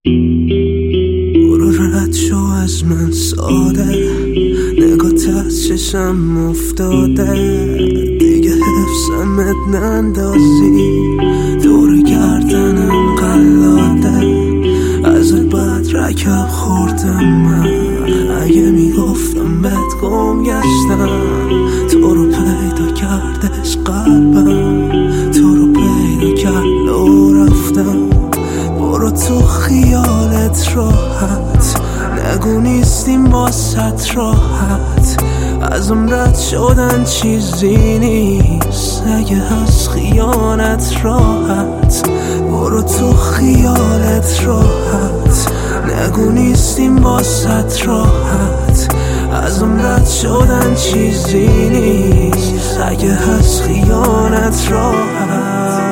برو رد شو از من ساده، نگات از چشم افتاده، دیگه حفظمت نندازی، دور گردنم قلاده، ازت بد رکب خوردم من، اگه میگفتم بهت گم گشتم، تو رو پیدا کردش قلبم، تو رو پیدا کرد و رفتم. برو تو خیالت راحت، نگو نیستیم باست راحت، ازم رد شدن چیزی نیست اگه هست خیانت راحت. برو تو خیالت راحت، نگو نیستیم باست راحت، ازم رد شدن چیزی نیست اگه هست خیانت راحت.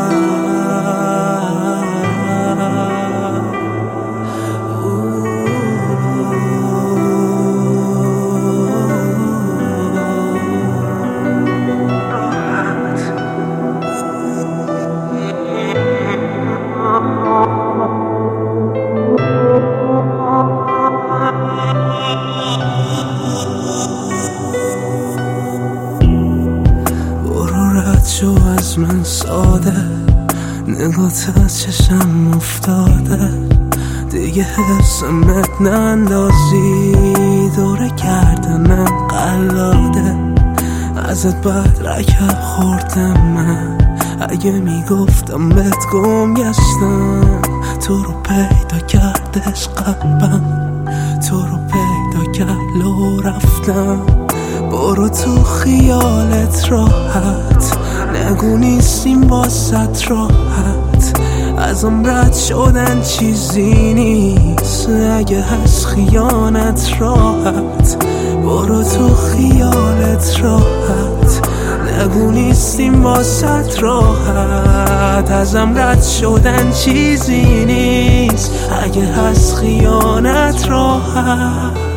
شو از من ساده، نگات از چشم افتاده، دیگه حفظمت نندازی، دور گردنم قلاده، ازت بد رکب خوردم من، اگه میگفتم بهت گم گشتم، تو رو پیدا کردش قلبم، تو رو پیدا کرد و رفتم. برو تو خیالت راحت، نگو نیستیم باست راحت، ازم رد شدن چیزی نیست اگه هست خیانت راحت. برو تو خیالت راحت، نگو نیستیم باست راحت، ازم رد شدن چیزی نیست اگه هست خیانت راحت.